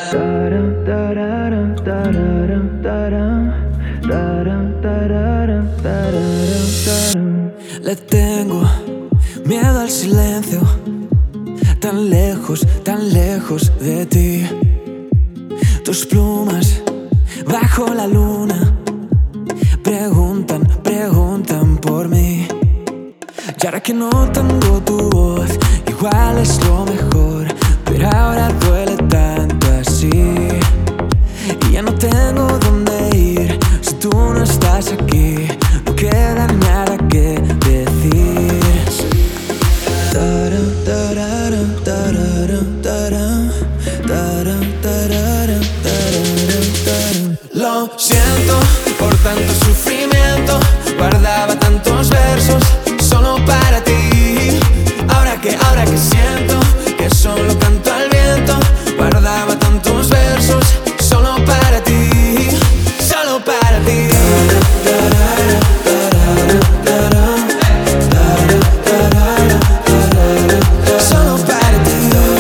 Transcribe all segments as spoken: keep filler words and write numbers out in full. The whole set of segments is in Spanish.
Le tengo miedo al silencio, tan lejos, tan lejos de ti. Tus plumas bajo la luna preguntan, preguntan por mí. Y ahora que no tengo tu voz, igual es lo mejor, pero ahora duele tanto así. Y ya no tengo dónde ir si tú no estás aquí. No queda nada que decir. Taran, tararan, tararan, taran, taran, tararan, tararan, taran. Lo siento por tanto sufrimiento, guardaba tantos versos solo para ti. Ahora que, ahora que siento que solo canto al viento, guardaba tantos versos solo para ti, solo para ti. Solo para ti.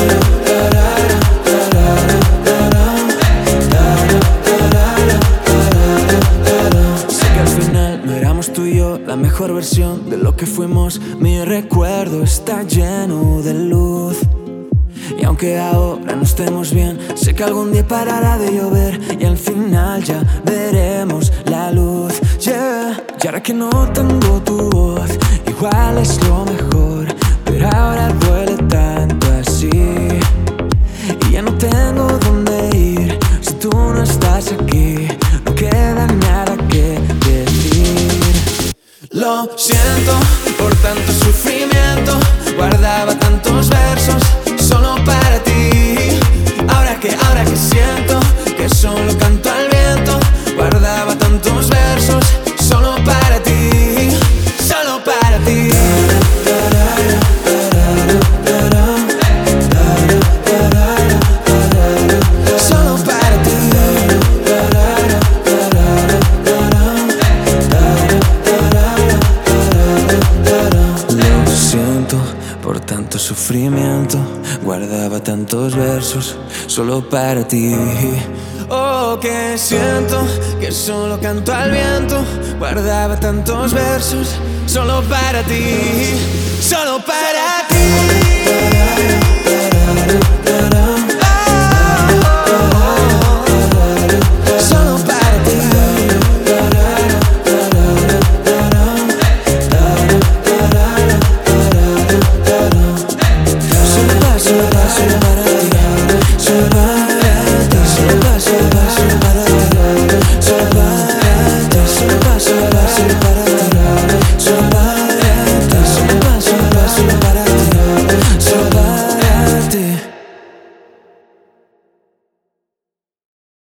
Sé que al final no éramos tú y yo la mejor versión de lo que fuimos. Mi recuerdo está lleno de luz. Y aunque ahora no estemos bien, sé que algún día parará de llover y al final ya veremos la luz, yeah. Y ahora que no tengo tu voz, igual es lo mejor, pero ahora duele tanto así. Y ya no tengo dónde ir si tú no estás aquí. No queda nada que decir. Lo siento por tanto sufrimiento, guardaba tantos versos solo para ti. Ahora que, ahora que siento que solo canto al viento, guardaba tantos versos solo para ti, solo para ti. Solo para ti. Lo siento por tanto sufrimiento, guardaba tantos versos solo para ti. Oh, que siento que solo canto al viento, guardaba tantos versos solo para ti, solo para